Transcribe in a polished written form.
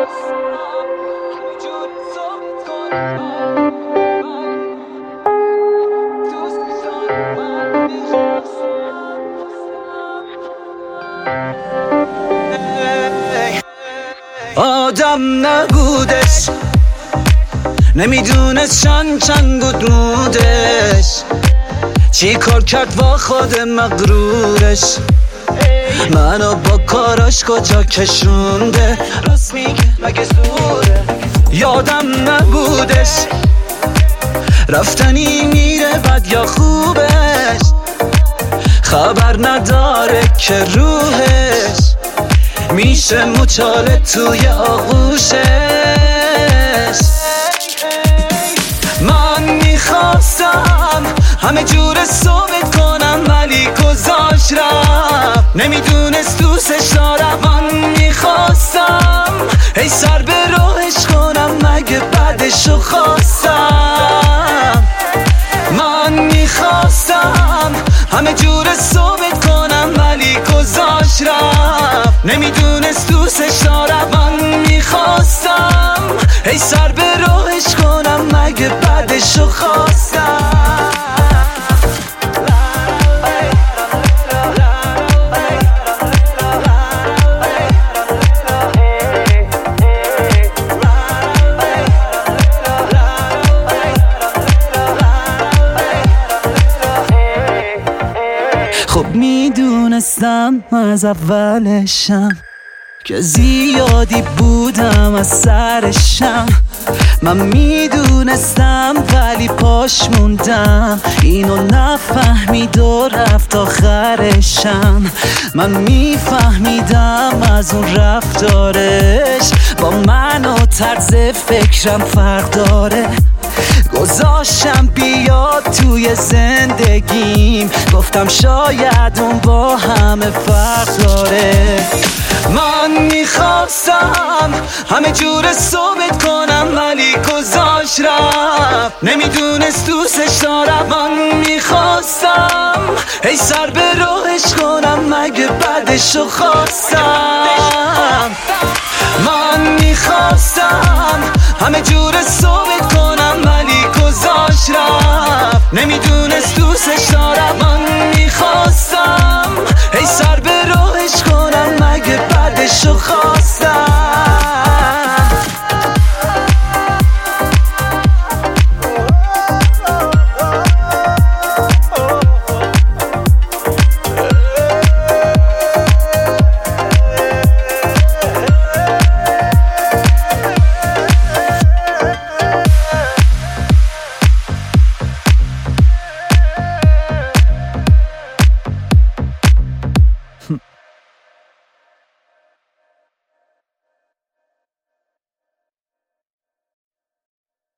آدم نبودش، نمیدونست چند بود مودش، چی کار کرد با خود مغرورش، منو با کاراش کجا کشونده، راست میگه مگه زوره. یادم نبودش رفتنی میره بد یا خوبش، خبر نداره که روحش میشه مچاله توی آغوشش. من میخواستم همه جور ثابت کنم ولی گذاشت رفت، نمیدونست دوستش دارم. من میخواستم ای سر به راهش کنم مگه بعدشو خواستم. من میخواستم همه جور ثابت کنم ولی گذاشت رفت، نمیدونست دوستش دارم. من میخواستم ای سر به راهش کنم مگه بعدشو خواستم. خب میدونستم از اولشم که زیادی بودم از سرشم، من میدونستم ولی پاش موندم، اینو نفهمید و رفت آخرشم. من میفهمیدم از اون رفتارش با من و طرز فکرم فرق داره، گذاشتم بیاد توی زندگیم، گفتم شاید اون با همه فرق داره. من میخواستم همه جور ثابت کنم ولی گذاشت رفت، نمیدونست دوستش دارم. من میخواستم ای سر به راهش کنم مگه بعدشو خواستم. من میخواستم همه جور ثابت کنم ولی گذاشت رفت، نمیدونست دوستش دارم. من میخواستم ای سر به راهش کنم مگه بعدشو خواستم.